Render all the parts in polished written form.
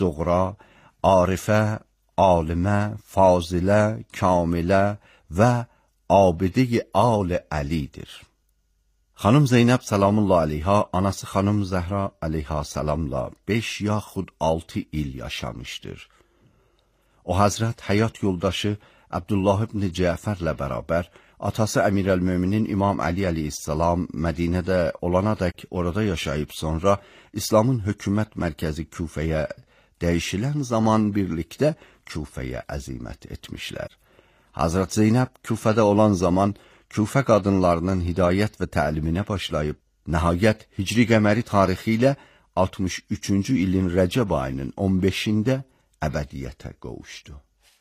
صغرا، عارفه، عالمه، فاضله، کامله و عابده آل علیdir. Xanım Zeynəb salamullahi aleyha, anası xanım Zəhra aleyha salamla 5 yaxud 6 il yaşamışdır. O Həzrət həyat yoldaşı Abdullah ibn Cəfərlə bərabər, atası Əmirəl-Möminin İmam Ali aleyhissalam Mədinədə olana dək orada yaşayıb sonra İslamın hökumət mərkəzi Küfəyə dəyişilən zaman birlikdə Küfəyə əzimət etmişlər. Hazret Zeynəb Küfədə olan zaman Küfə qadınlarının hidayət və təliminə başlayıb, nəhayət Hicri qəməri tarixi ilə 63-cü ilin Rəcəb ayının 15-də əbədiyyətə qovuşdu.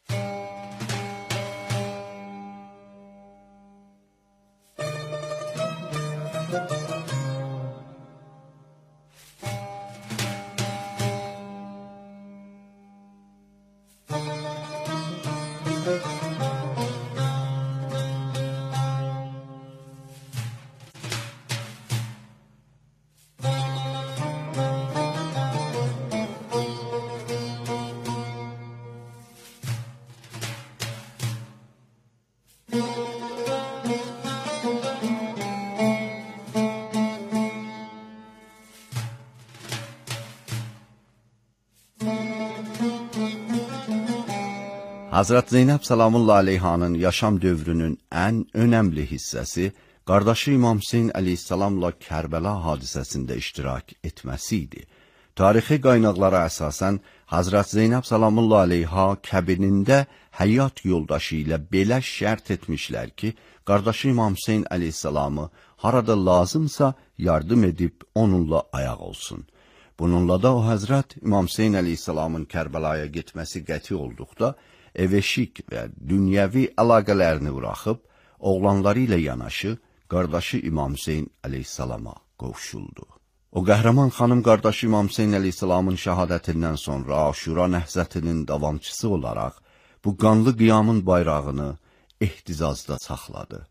Hazret Zeynəb salamullahi aleyhanın yaşam dövrünün ən önəmli hissəsi qardaşı İmam Hüseyn aleyhissalamla Kərbəla hadisəsində iştirak etməsi idi. Tarixi qaynaqlara əsasən Hazret Zeynəb salamullahi aleyha kəbinində həyat yoldaşı ilə belə şərt etmişlər ki, qardaşı İmam Hüseyn aleyhissalamı harada lazımsa yardım edib onunla ayaq olsun. Bununla da o Həzrət İmam Hüseyn aleyhissalamın Kərbəlaya getməsi qəti olduqda, ev-eşik və dünyəvi əlaqələrini buraxıb, oğlanları ilə yanaşı, qardaşı İmam Hüseyn aleyhissalama qovuşuldu. O qəhrəman xanım qardaşı İmam Hüseyn aleyhissalamın şəhadətindən sonra Aşura nəhzətinin davamçısı olaraq, bu qanlı qiyamın bayrağını ehtizazda saxladı.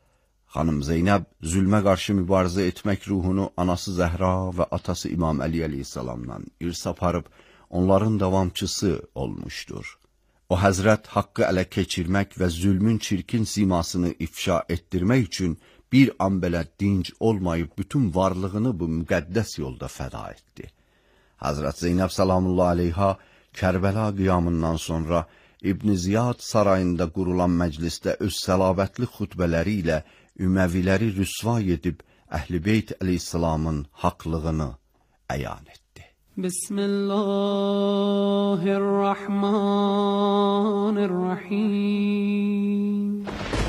Xanım Zeynəb zülmə qarşı mübarizə etmək ruhunu anası Zəhra və atası İmam Əli aleyhissalamdan irs aparıb, onların davamçısı olmuşdur. O Həzrət haqqı ələ keçirmək və zülmün çirkin simasını ifşa etdirmək üçün bir an belə dinc olmayıb bütün varlığını bu müqəddəs yolda fəda etdi. Həzrət Zeynəb salamullahi aleyha Kərbəla qiyamından sonra İbn Ziyad sarayında qurulan məclisdə öz səlavətli xutbələri ilə Üməviləri rüsva edib Əhl-i Beyt aleyhissalamın haqlığını əyan etdi. بسم الله الرحمن الرحيم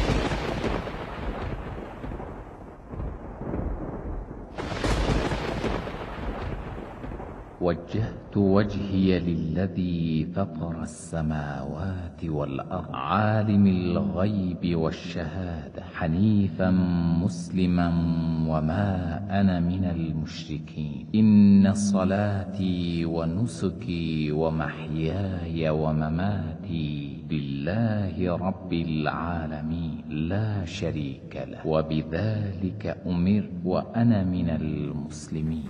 وجهت وجهي للذي فطر السماوات والأرض عالم الغيب والشهادة حنيفا مسلما وما أنا من المشركين إن صلاتي ونسكي ومحياي ومماتي لله رب العالمين لا شريك له وبذلك أمرت وأنا من المسلمين.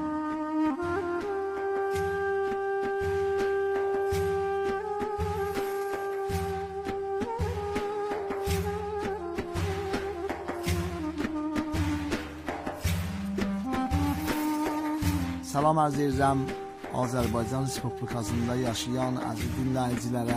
Salam arz edirəm Azərbaycan Respublikasında yaşayan əziz dinləyicilərə.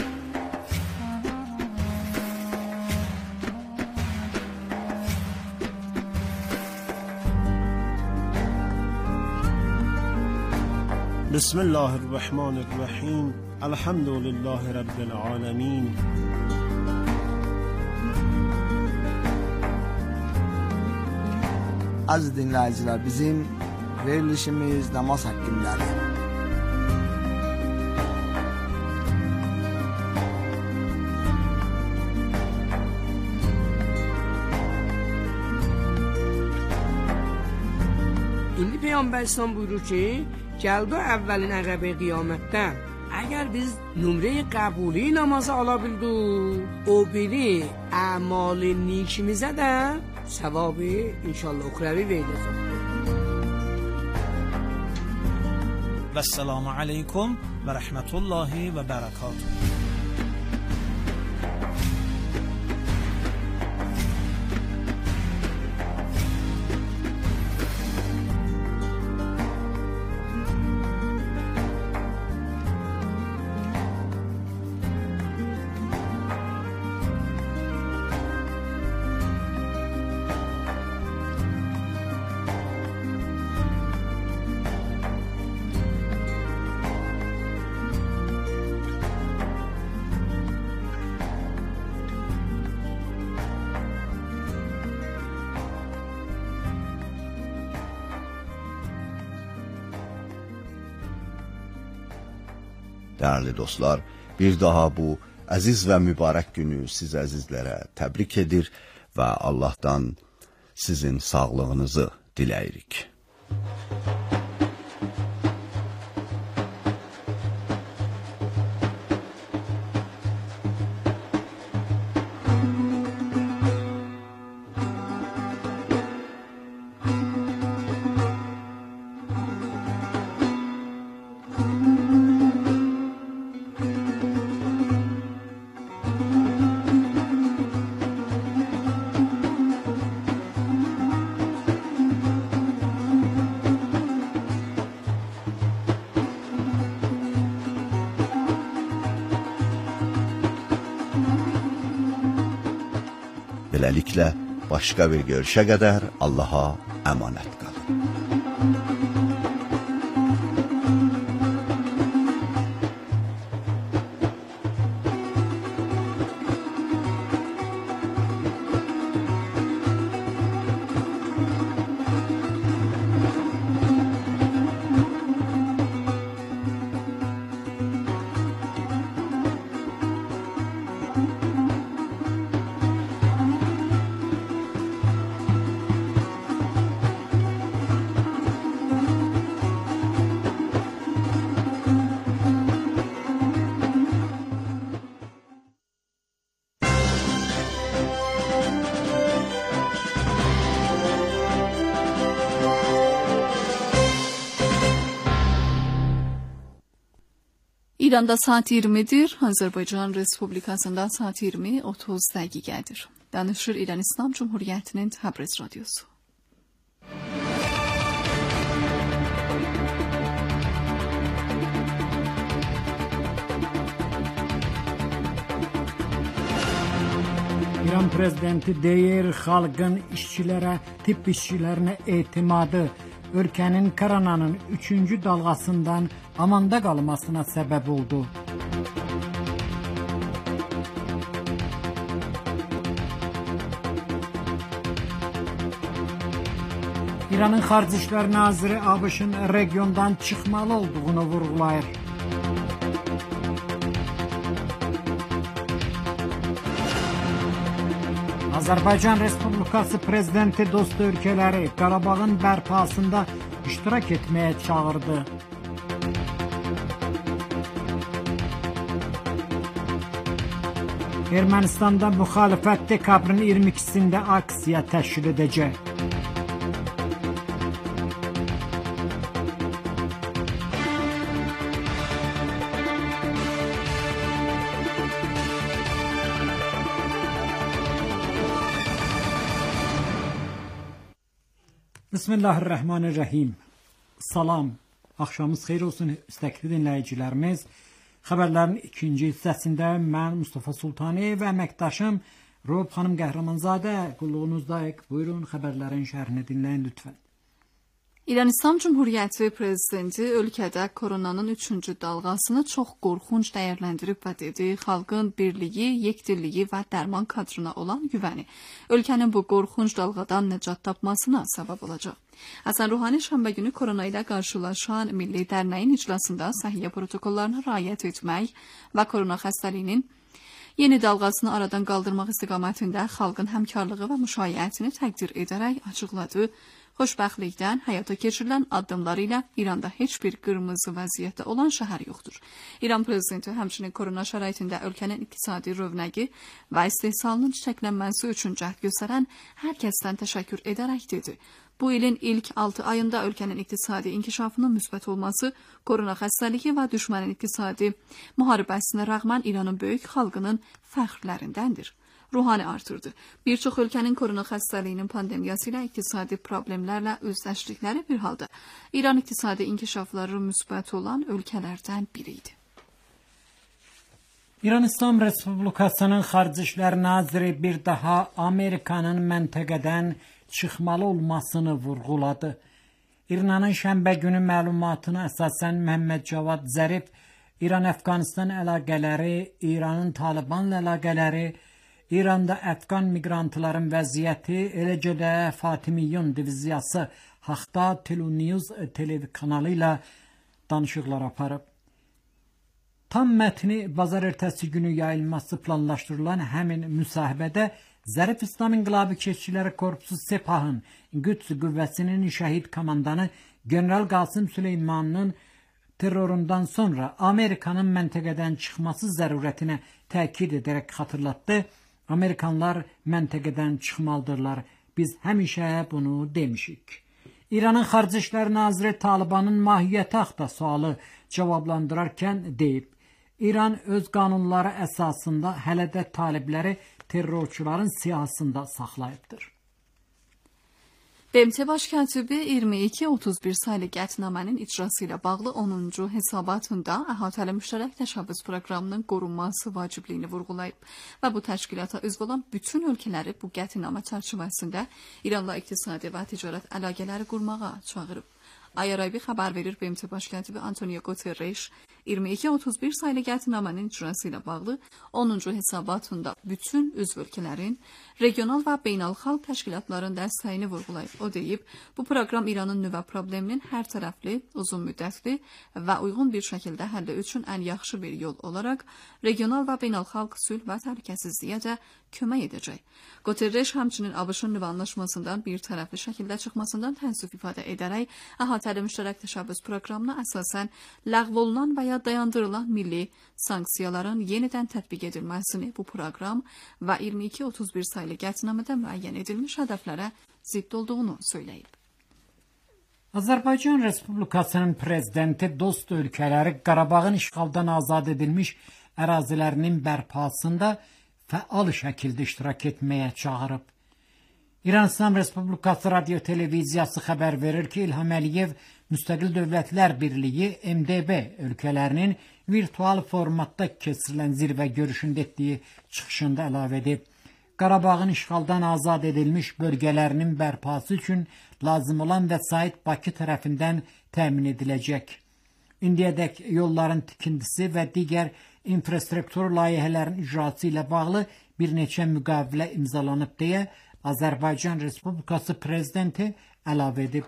Bismillahirrahmanirrahim. Elhamdülillahi Rabbil alemin. Əziz dinləyicilər, bizim verilişimiz namaz haqqındadır. İndi Peyğəmbər İslam buyurur ki, gəldi əvvəlin əqəbə qiyamətdə, əgər biz nömrəyi qəbuli namazı ala bildik, o biri əmal-i nikimizə də savabı inşallah uxravi veriləcək. و السلام علیکم و رحمت الله و برکاته. Değerli dostlar, bir daha bu aziz ve mübarek günü siz azizlere tebrik edir ve Allah'tan sizin sağlığınızı dileyirik. Beləliklə, başqa bir görüşə qədər Allaha əmanət qalın. İranda saat 20'dir. Azərbaycan Respublikasında saat 20:30 dəqiqədir. Danışır İran İslam Cumhuriyyətinin Təbriz radiosu. İran prezidenti deyir, xalqın işçilərə, tibb işçilərinə etimadı ölkənin koronanın 3-cü dalğasından amanda qalmasına səbəb oldu. İranın Xarici İşlər Naziri ABŞ-ın regiondan çıxmalı olduğunu vurğulayır. Azərbaycan Respublikası Prezidenti dost ölkələri Qarabağın bərpasında iştirak etməyə çağırdı. Ermənistanda müxalifət dekabrın 22-sində aksiya təşkil edəcək. Bismillahirrahmanirrahim. Salam, axşamınız xeyir olsun istəkli dinləyicilərimiz. Xəbərlərin ikinci hissəsində mən Mustafa Sultani və əməkdaşım Rob xanım Qəhrəmanzadə qulluğunuzdayıq. Buyurun, xəbərlərin şərhini dinləyin lütfən. İran İslam Cumhuriyyəti Prezidenti ölkədə koronanın 3-cü dalğasını çox qorxunc dəyərləndirib və dedi, xalqın birliyi, yekdilliyi və dərman kadrına olan güvəni ölkənin bu qorxunc dalğadan nəcat tapmasına səbəb olacaq. Həsən Ruhani şənbə günü korona ilə qarşılaşan Milli Dərnəyin iclasında səhiyyə protokollarına riayət etmək və korona xəstəliyinin yeni dalğasını aradan qaldırmaq istiqamətində xalqın həmkarlığı və müşayiətini təqdir edərək açıqladı. Xoşbəxtlikdən həyata keçirilən addımları ilə İranda heç bir qırmızı vəziyyətdə olan şəhər yoxdur. İran prezidenti həmçinin korona şəraitində ölkənin iqtisadi rövnəqi və istehsalının çiçəklənməsi üçün cəhd göstərən hər kəsdən təşəkkür edərək dedi. Bu ilin ilk 6 ayında ölkənin iqtisadi inkişafının müsbət olması, korona xəstəliyi və düşmənin iqtisadi müharibəsinə rəğmən İranın böyük xalqının fəxrlərindəndir. Ruhani artırdı. Bir çox ölkənin korona xəstəliyinin pandemiyası ilə iqtisadi problemlərlə üzləşdikləri bir halda İran iqtisadi inkişafları müsbət olan ölkələrdən biri idi. İran İslam Respublikasının Xarici İşlər Naziri bir daha Amerikanın məntəqədən çıxmalı olmasını vurğuladı. İranın şənbə günü məlumatına əsasən Məhəmməd Cavad Zərif İran-Əfqanistan əlaqələri, İranın Talibanla əlaqələri, İranda Əfqan miqrantların vəziyyəti, eləcə də Fatimiyyun diviziyası haqda Telenews televikanalı ilə danışıqlar aparıb. Tam mətni bazar ertəsi günü yayılması planlaşdırılan həmin müsahibədə Zərif İslam İnqilabı Keşikçiləri Korpusu Sepahın Qüds qüvvəsinin şəhid komandanı General Qasım Süleymanının terrorundan sonra Amerikanın məntəqədən çıxması zərurətinə təkid edərək xatırlatdı. Amerikanlar məntəqədən çıxmalıdırlar. Biz həmişə bunu demişik. İranın Xarici İşlər Naziri Talibanın mahiyyəti haqda sualı cavablandırarkən deyib, İran öz qanunları əsasında hələ də talibləri terrorçuların siyahısında saxlayıbdır. BMT Baş katibi 22-31 sayılı qətnamənin icrası ilə bağlı 10-cu hesabatında əhatəli müştərək təşəbbüs proqramının qorunması vacibliyini vurğulayıb və bu təşkilata üzv olan bütün ölkələri bu qətnamə çərçivəsində İranla iqtisadi və ticarət əlaqələri qurmağa çağırıb. IRIB xəbər verir, BMT Baş katibi Antonio Guterres 22-31 sayılı qətnamənin icrası ilə bağlı 10-cu hesabatında bütün üzv ölkələrin regional və beynəlxalq təşkilatların dəstəyini vurğulayıb. O deyib, bu proqram İranın nüvə probleminin hər tərəfli, uzun müddətli və uyğun bir şəkildə həlli üçün ən yaxşı bir yol olaraq regional və beynəlxalq sülh və təhlükəsizliyə də kömək edəcək. Guterres həmçinin ABŞ-ın nüvə anlaşmasından bir tərəfli şəkildə çıxmasından təəssüf ifadə edərək əhatəli müştərək təşəbbüs proqramına əsasən ləğv olunan və ya dayandırılan milli sanksiyaların yenidən tətbiq edilməsini bu proqram və 22-31 sayılı qətnamədə müəyyən edilmiş hədəflərə zidd olduğunu söyləyib. Azərbaycan Respublikasının prezidenti dost ölkələri Qarabağın işğaldan azad edilmiş ərazilərinin bərpasında fəal şəkildə iştirak etməyə çağırıb. İran İslam Respublikası Radio Televiziyası xəbər verir ki, İlham Əliyev Müstəqil Dövlətlər Birliyi MDB ölkələrinin virtual formatda keçirilən zirvə görüşündə etdiyi çıxışında əlavə edib. Qarabağın işğaldan azad edilmiş bölgələrinin bərpası üçün lazım olan vəsait Bakı tərəfindən təmin ediləcək. İndiyədək yolların tikintisi və digər infrastruktur layihələrin icrası ilə bağlı bir neçə müqavilə imzalanıb deyə Azərbaycan Respublikası prezidenti əlavə edib.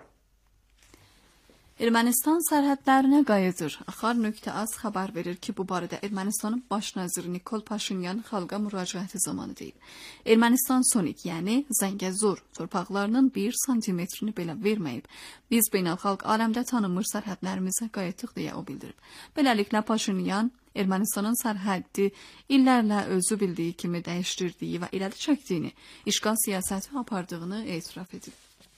Ermənistan sərhədlərinə qayıdır. Axar.az xəbər verir ki, bu barədə Ermənistanın baş naziri Nikol Paşinyan xalqa müraciəti zamanı deyib. Ermənistan sonik, yəni Zəngəzur torpaqlarının 1 santimetrini belə verməyib. Biz beynəlxalq aləmdə tanınmış sərhədlərimizə qayıtdıq deyə o bildirib. Beləliklə Paşinyan Ermənistanın sərhəddi illərlə özü bildiyi kimi dəyişdirdiyi və irəli çəkdiyini, işğal siyasəti apardığını etiraf edib.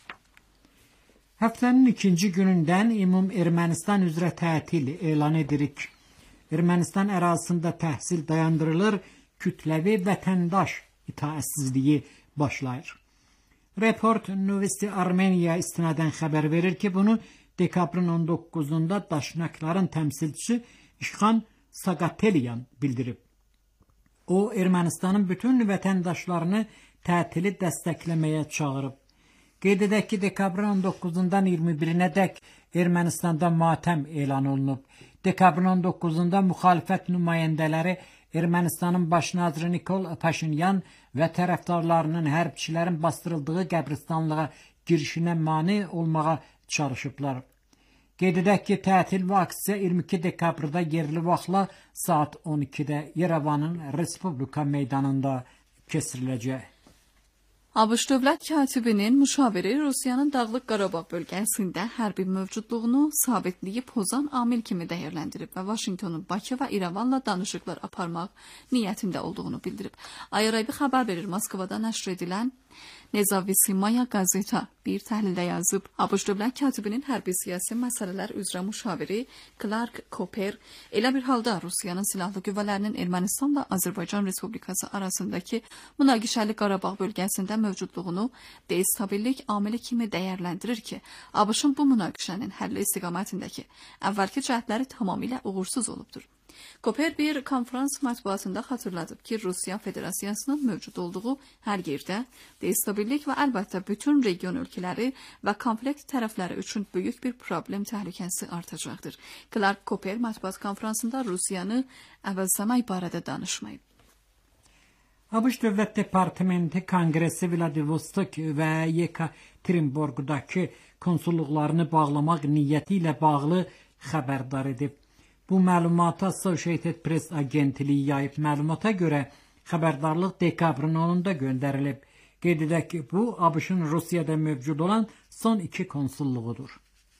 Həftənin ikinci günündən ümum Ermənistan üzrə tətil elan edirik. Ermənistan ərazisində təhsil dayandırılır, kütləvi vətəndaş itaətsizliyi başlayır. Report Novosti Armeniya istinadən xəbər verir ki, bunu dekabrın 19-da Daşnakların təmsilçisi İşxan Saqatelyan bildirib. O, Ermənistanın bütün vətəndaşlarını tətili dəstəkləməyə çağırıb. Qeyd edək ki, dekabrın 19-dan 21-nə dək Ermənistanda matəm elan olunub. Dekabrın 19-da müxalifət nümayəndələri Ermənistanın baş naziri Nikol Paşinyan və tərəfdarlarının hərbçilərin bastırıldığı qəbristanlığa girişinə mane olmağa çalışıblar. Qeyd edək ki, tətil və aksiya 22 dekabrda yerli vaxtla saat 12-də Yerevanın Respublika meydanında keçiriləcək. ABŞ dövlət katibinin müşaviri Rusiyanın Dağlıq Qarabağ bölgəsində hərbi mövcudluğunu sabitliyi pozan amil kimi dəyərləndirib və Vaşinqtonun Bakı və İrəvanla danışıqlar aparmaq niyyətində olduğunu bildirib. Ayaraybi xəbər verir. Moskvada nəşr edilən Nezavisimaya qazeta bir təhlildə yazıb, ABŞ dövlət katibinin hərbi siyasi məsələlər üzrə müşaviri Clark Cooper elə bir halda Rusiyanın silahlı qüvvələrinin Ermənistanla Azərbaycan Respublikası arasındakı münaqişəli Qarabağ bölgəsində mövcudluğunu destabillik amili kimi dəyərləndirir ki, ABŞ-ın bu münaqişənin həlli istiqamətindəki əvvəlki cəhdləri tamamilə uğursuz olubdur. Cooper bir konferans mətbuatında xatırladıb ki, Rusiya Federasiyasının mövcud olduğu hər yerdə destabillik və əlbəttə bütün region ölkələri və konflikt tərəfləri üçün böyük bir problem təhlükəsi artacaqdır. Clark Cooper mətbuat konferansında Rusiyanı əvəzləmək barədə danışmayıb. ABŞ Dövlət Departamenti Konqresi Vladivostok və Yekaterinburqdakı konsulluqlarını bağlamaq niyyəti ilə bağlı xəbərdar edib. Bu məlumata Associated Press agentliyi yayıb. Məlumata görə xəbərdarlıq dekabrın 10-da göndərilib. Qeyd edək ki, bu ABŞ-ın Rusiyada mövcud olan son 2 konsulluğudur.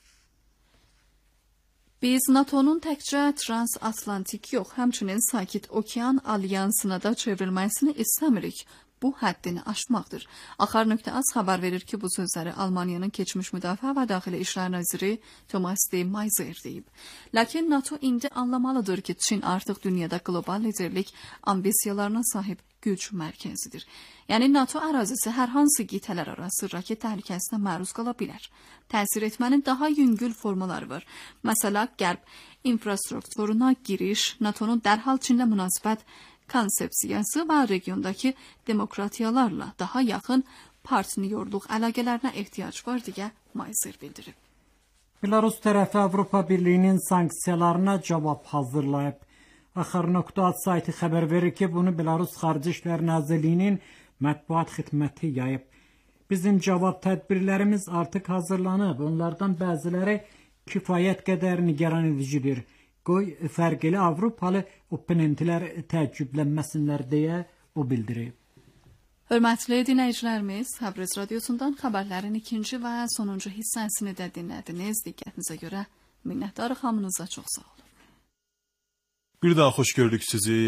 Biz NATO'nun təkcə transatlantik yox, həmçinin Sakit Okean Alyansına da çevrilməsini istəmirik. Bu həddini aşmaqdır. Axar.az xəbər verir ki, bu sözləri Almaniyanın keçmiş müdafiə və daxili işlər naziri Thomas de Maizière deyib. Lakin NATO indi anlamalıdır ki, Çin artıq dünyada qlobal liderlik ambisiyalarına sahib güc mərkəzidir. Yəni NATO ərazisi hər hansı qitələr arası raket təhlükəsinə məruz qala bilər. Təsir etmənin daha yüngül formaları var. Məsələ, qərb infrastrukturuna giriş, NATO'nun dərhal Çinlə münasibət konsepsiyası və regiondakı demokratiyalarla daha yaxın partnyorluq əlaqələrinə ehtiyac var deyə Maizière bildirib. Belarus tərəfi Avropa Birliyinin sanksiyalarına cavab hazırlayıb. Axar.az sayti xəbər verir ki, bunu Belarus Xarici İşlər Nazirliyinin mətbuat xidməti yayıb. Bizim cavab tədbirlərimiz artıq hazırlanıb. Onlardan bəziləri kifayət qədər nigaran edicidir. Qoy fərqli Avropalı oponentlər təəccüblənməsinlər deyə o bildirib. Hörmətli dinləyicilərimiz, Təbriz radiosundan xəbərlərin ikinci və sonuncu hissəsini də dinlədiniz. Diqqətinizə görə minnətdarıq, hamınıza çox sağ olun. Bir daha xoş gördük sizi.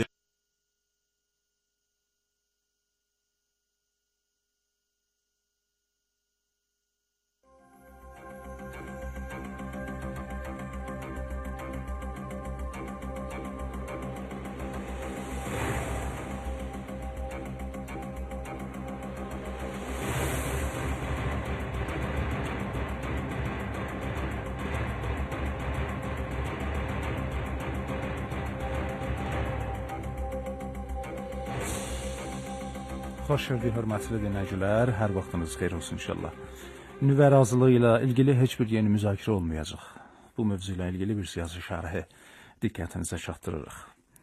Xoş gördük, hörmətli dinləyicilər. Hər vaxtınız xeyir olsun inşallah. Nüvə razılığı ilə ilgili heç bir yeni müzakirə olmayacaq. Bu mövzu ilə ilgili bir siyasi şərhi diqqətinizə çatdırırıq.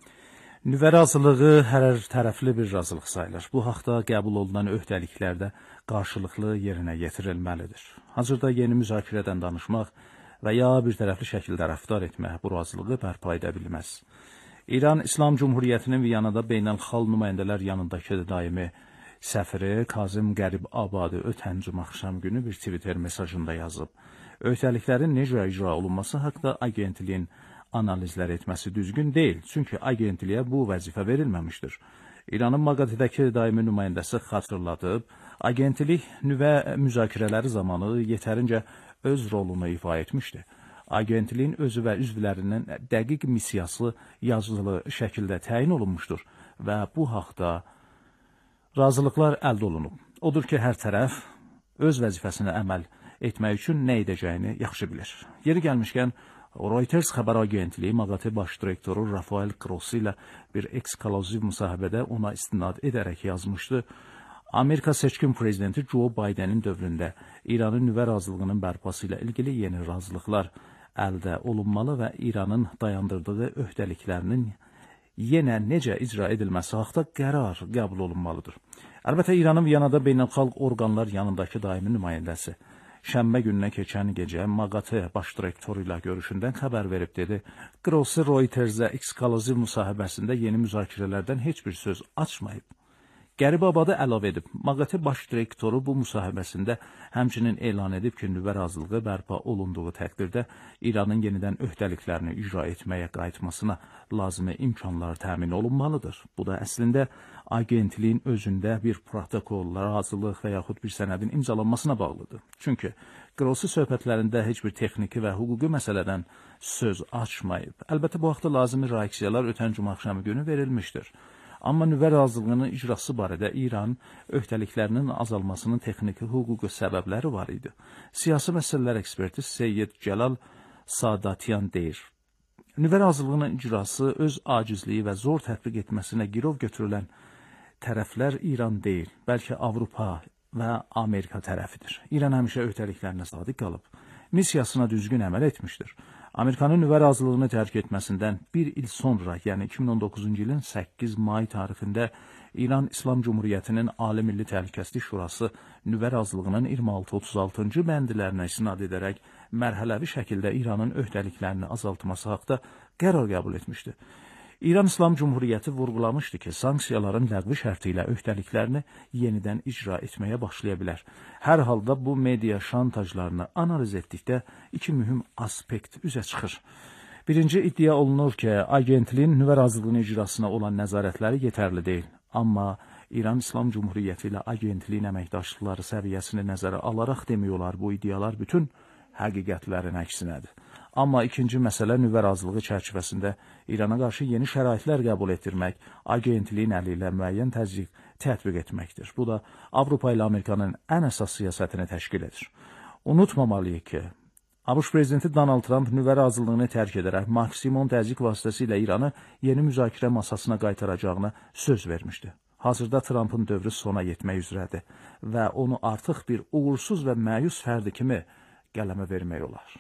Nüvə razılığı hər tərəfli bir razılıq sayılır. Bu haqda qəbul olunan öhdəliklərdə qarşılıqlı yerinə yetirilməlidir. Hazırda yeni müzakirədən danışmaq və ya bir tərəfli şəkildə rəftar etmək bu razılığı bərpa edə bilməz. İran İslam Cumhuriyyətinin Viyanada beynəlxalq nümayəndələr yanındakı daimi səfiri Kazım Qərib Abadi ötən cümə axşam günü bir Twitter mesajında yazıb. Öhdəliklərin necə icra olunması haqda agentliyin analizlər etməsi düzgün deyil, çünki agentliyə bu vəzifə verilməmişdir. İranın Maqatidəki daimi nümayəndəsi xatırladıb, agentlik nüvə müzakirələri zamanı yetərincə öz rolunu ifa etmişdi. Agentliyin özü və üzvlərinin dəqiq missiyası yazılı şəkildə təyin olunmuşdur və bu haqda razılıqlar əldə olunub. Odur ki, hər tərəf öz vəzifəsinə əməl etmək üçün nə edəcəyini yaxşı bilir. Yeri gəlmişkən, Reuters xəbər agentliyi Maqate baş direktoru Rafael Grossi ilə bir ekskluziv müsahibədə ona istinad edərək yazmışdı. Amerika seçkin prezidenti Joe Bidenin dövründə İranın nüvə razılığının bərpası ilə ilgili yeni razılıqlar əldə olunmalı və İranın dayandırdığı öhdəliklərinin yenə necə icra edilməsi haqda qərar qəbul olunmalıdır. Əlbəttə, İranın Viyanada beynəlxalq orqanlar yanındakı daimi nümayəndəsi şənbə gününə keçən gecə Maqate baş direktoru ilə görüşündən xəbər verib dedi. Grossi Reuters'ə ekskluziv müsahibəsində yeni müzakirələrdən heç bir söz açmayıb. Qəribabadı əlavə edib, MAQATE baş direktoru bu müsahibəsində həmçinin elan edib ki, nüvə razılığı bərpa olunduğu təqdirdə İranın yenidən öhdəliklərini icra etməyə qayıtmasına lazımi imkanlar təmin olunmalıdır. Bu da əslində agentliyin özündə bir protokol, razılıq və yaxud bir sənədin imzalanmasına bağlıdır. Çünki Qrossi söhbətlərində heç bir texniki və hüquqi məsələdən söz açmayıb. Əlbəttə, bu haqda lazımi reaksiyalar ötən cümə axşamı günü verilmişdir. Amma nüvə razılığının icrası barədə İran öhdəliklərinin azalmasının texniki hüquqi səbəbləri var idi. Siyasi məsələlər eksperti Seyyid Cəlal Sadatyan deyir. Nüvə razılığının icrası öz acizliyi və zor tətbiq etməsinə girov götürülən tərəflər İran deyil, bəlkə Avropa və Amerika tərəfidir. İran həmişə öhdəliklərinə sadiq qalıb, missiyasına düzgün əməl etmişdir. Amerikanın nüvə razılığını tərk etməsindən bir il sonra, yəni 2019-cu ilin 8 may tarixində İran İslam Cumhuriyyətinin Ali Milli Təhlükəsizlik Şurası nüvə razılığının 26-36-cı bəndlərinə istinad edərək mərhələvi şəkildə İranın öhdəliklərini azaltması haqda qərar qəbul etmişdi. İran İslam Cumhuriyyəti vurğulamışdı ki, sanksiyaların ləğvi şərti ilə öhdəliklərini yenidən icra etməyə başlaya bilər. Hər halda bu media şantajlarını analiz etdikdə iki mühüm aspekt üzə çıxır. Birinci, iddia olunur ki, agentliyin nüvə razılığının icrasına olan nəzarətləri yetərli deyil. Amma İran İslam Cumhuriyyəti ilə agentliyin əməkdaşlıqları səviyyəsini nəzərə alaraq demək olar, bu iddialar bütün həqiqətlərin əksinədir. Amma ikinci məsələ nüvə razılığı çərçivəsində İrana qarşı yeni şəraitlər qəbul etdirmək, agentliyin əli ilə müəyyən təzyiq tətbiq etməkdir. Bu da Avropa ilə Amerikanın ən əsas siyasətini təşkil edir. Unutmamalıyıq ki, ABŞ prezidenti Donald Trump nüvə razılığını tərk edərək maksimum təzyiq vasitəsilə İranı yeni müzakirə masasına qaytaracağına söz vermişdi. Hazırda Trumpın dövrü sona yetmək üzrədir və onu artıq bir uğursuz və məyus fərdi kimi qələmə vermək olar.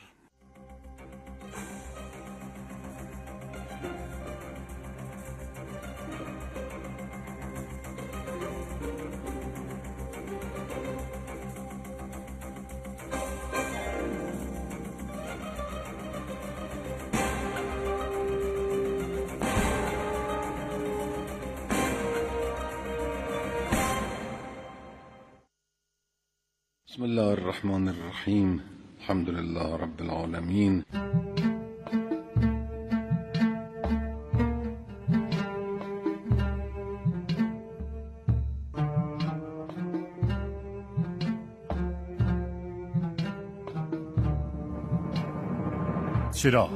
بسم الله الرحمن الرحیم الحمد لله رب العالمین چراغ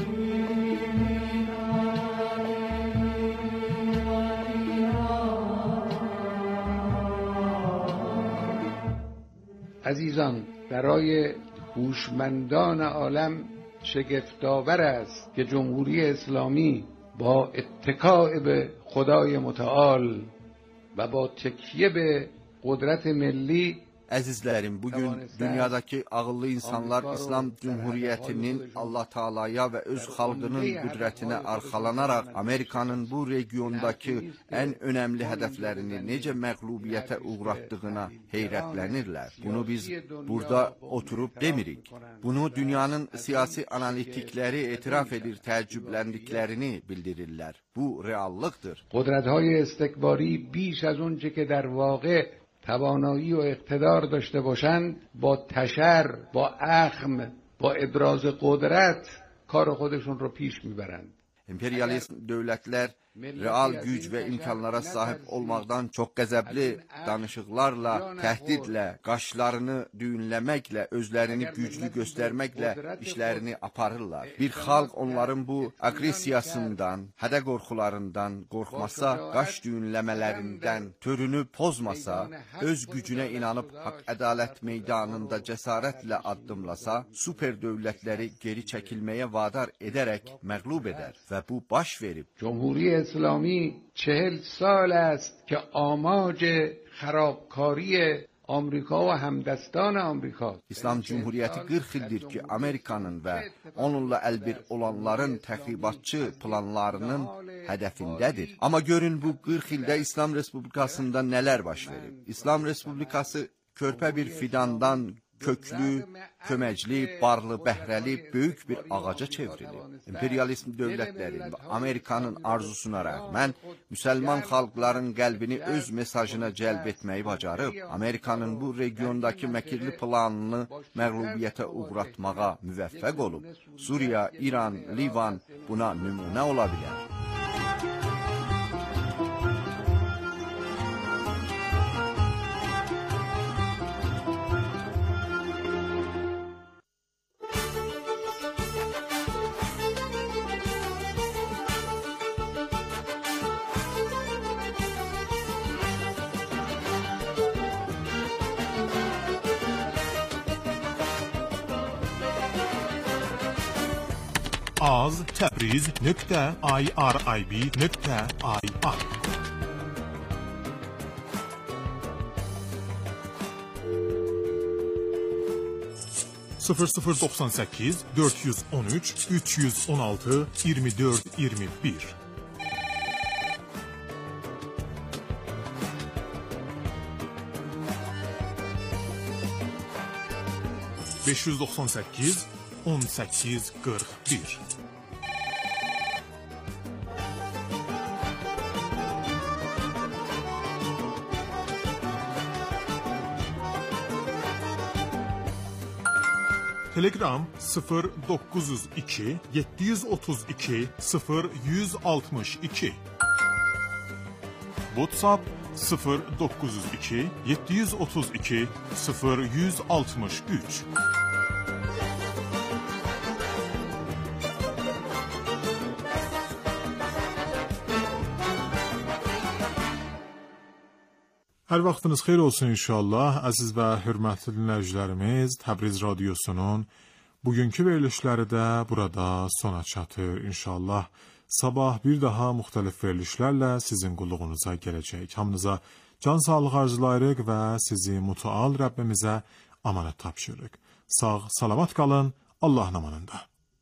عزیزان، برای هوشمندان عالم شگفت‌آور است که جمهوری اسلامی با اتکاء به خدای متعال و با تکیه به قدرت ملی Əzizlərim, bugün dünyadakı ağıllı insanlar İslam Cumhuriyyətinin Allah Taalaya və öz xalqının qüdrətinə arxalanaraq Amerikanın bu regiondakı ən önəmli hədəflərini necə məğlubiyyətə uğratdığına heyrətlənirlər. Bunu biz burada oturub demirik. Bunu dünyanın siyasi analitikləri etiraf edir, təəccübləndiklərini bildirirlər. Bu reallıqdır. قدرت‌های استکباری بیش از اون چه که در واقع توانایی و اقتدار داشته باشند با تشر، با اخم، با ابراز قدرت کار خودشون رو پیش میبرند. İmperyalist dövlətlər real güc və imkanlara sahib olmaqdan çox qəzəbli danışıqlarla, təhdidlə, qaşlarını düyünləməklə, özlərini güclü göstərməklə işlərini aparırlar. Bir xalq onların bu aqressiyasından, hədə qorxularından qorxmasa, qaş düyünləmələrindən törünüb pozmasa, öz gücünə inanıb haqq ədalət meydanında cəsarətlə addımlasa, super dövlətləri geri çəkilməyə vadar edərək məğlub edər və bu baş verib. جمهوری اسلامی 40 سال است که آماج خرابکاری آمریکا و همدستان آمریکا. İslam Cumhuriyyəti 40 ildir ki, Amerikanın və onunla əlbir olanların təxribatçı planlarının hədəfindədir. Amma görün bu 40 ildə İslam Respublikasında nələr baş verib? İslam Respublikası körpə bir fidandan köklü, köməkli, barlı, bəhrəli, böyük bir ağaca çevrilib. İmperializm dövlətlərin və Amerikanın arzusuna rəğmən müsəlman xalqların qəlbini öz mesajına cəlb etməyi bacarıb, Amerikanın bu regiondakı məkirli planını məğlubiyyətə uğratmağa müvəffəq olub. Suriya, İran, Livan buna nümunə ola bilər. az Təbriz.irib.ir 0098 413 316 24 21 598 18 41 Telegram 0902 732 0162 WhatsApp 0902 732 0163 Hər vaxtınız xeyir olsun inşallah. Əziz və hörmətli dinləyicilərimiz, Təbriz Radiosunun bugünkü verilişləri də burada sona çatır inşallah. Sabah bir daha müxtəlif verilişlərlə sizin qulluğunuza gələcək. Hamınıza can sağlığı arzulayırıq və sizi mütəal Rəbbimizə amanət tapşırırıq. Sağ, salamat qalın, Allahın amanında.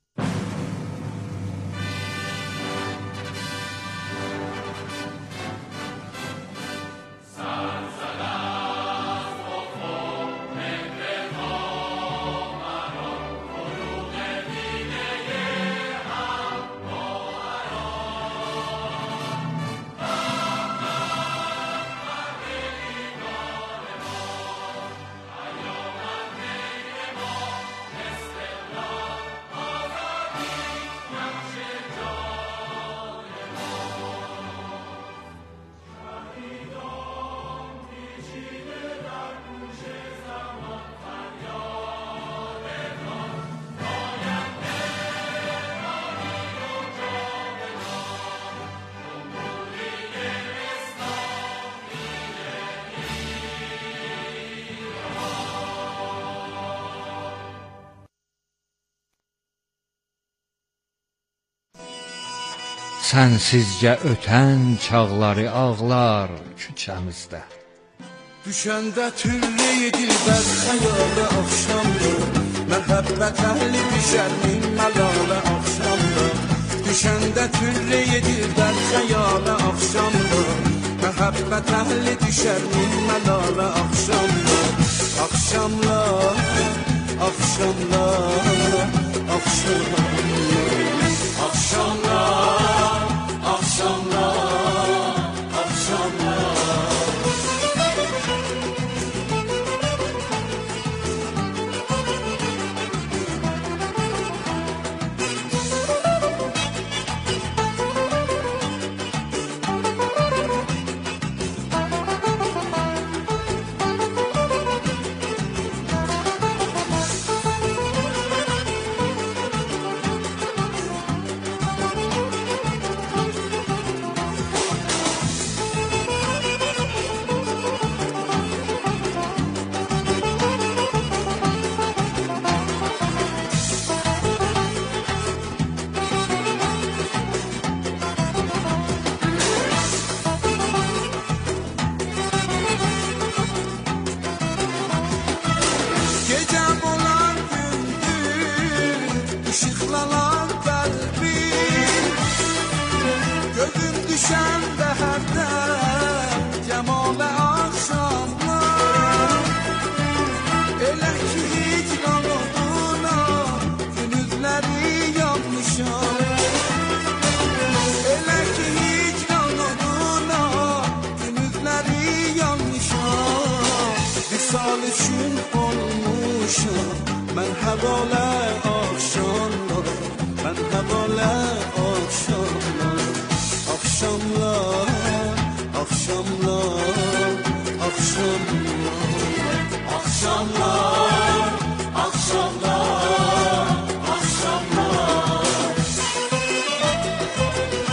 Sənsizcə ötən çağları ağlar küçəmizdə. Düşəndə türlü edilbər xəyalı axşamdır, məhəbbət əhli düşər min məlalə axşamdır. Düşəndə türlü edilbər xəyalı axşamdır, məhəbbət əhli düşər min məlalə axşamdır. Axşamlar, axşamlar, axşamlar, axşamlar, axşamlar, axşamlar. Elə ki vüsal üçün olmuşam. Mən həvalə